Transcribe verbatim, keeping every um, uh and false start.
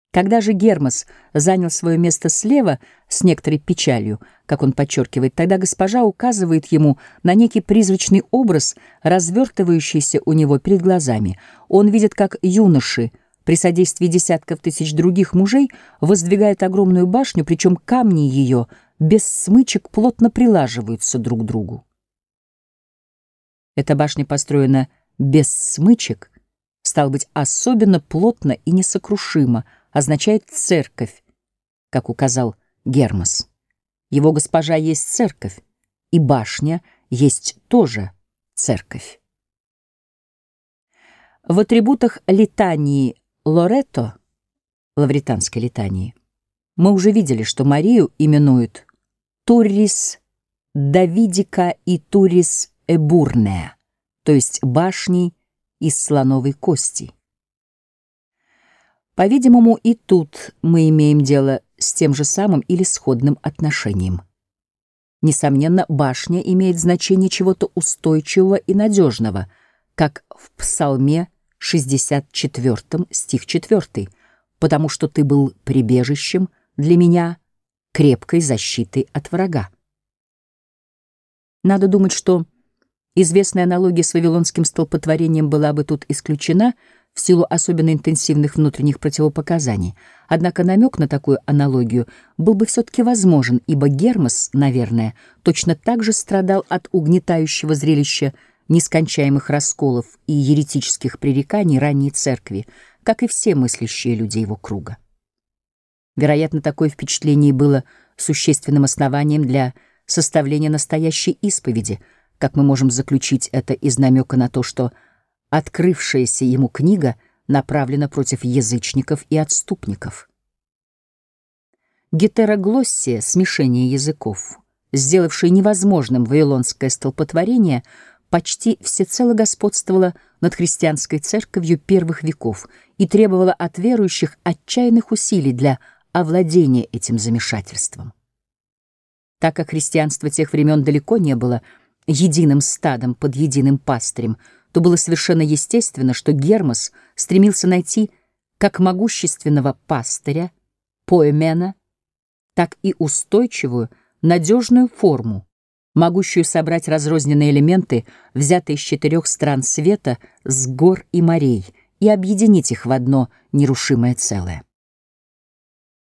Когда же Гермес занял свое место слева с некоторой печалью, как он подчеркивает, тогда госпожа указывает ему на некий призрачный образ, развертывающийся у него перед глазами. Он видит, как юноши при содействии десятков тысяч других мужей воздвигают огромную башню, причем камни ее без смычек плотно прилаживаются друг к другу. Эта башня построена без смычек, стало быть, особенно плотно и несокрушимо, означает «церковь», как указал Гермес. Его госпожа есть церковь, и башня есть тоже церковь. В атрибутах литании Лоретто, лавританской литании, мы уже видели, что Марию именуют Туррис Давидика и Туррис Эбурнеа, то есть башней из слоновой кости. По-видимому, и тут мы имеем дело с тем же самым или сходным отношением. Несомненно, башня имеет значение чего-то устойчивого и надежного, как в Псалме шестьдесят четвёртом, стих четвёртый, «Потому что ты был прибежищем для меня, крепкой защитой от врага». Надо думать, что известная аналогия с вавилонским столпотворением была бы тут исключена в силу особенно интенсивных внутренних противопоказаний. Однако намек на такую аналогию был бы все-таки возможен, ибо Гермес, наверное, точно так же страдал от угнетающего зрелища нескончаемых расколов и еретических пререканий ранней церкви, как и все мыслящие люди его круга. Вероятно, такое впечатление было существенным основанием для составления настоящей исповеди, как мы можем заключить это из намека на то, что открывшаяся ему книга направлена против язычников и отступников. Гетероглоссия, смешение языков, сделавшая невозможным вавилонское столпотворение, почти всецело господствовала над христианской церковью первых веков и требовала от верующих отчаянных усилий для овладения этим замешательством. Так как христианство тех времен далеко не было единым стадом под единым пастырем, то было совершенно естественно, что Гермес стремился найти как могущественного пастыря, поэмена, так и устойчивую, надежную форму, могущую собрать разрозненные элементы, взятые из четырех стран света, с гор и морей, и объединить их в одно нерушимое целое.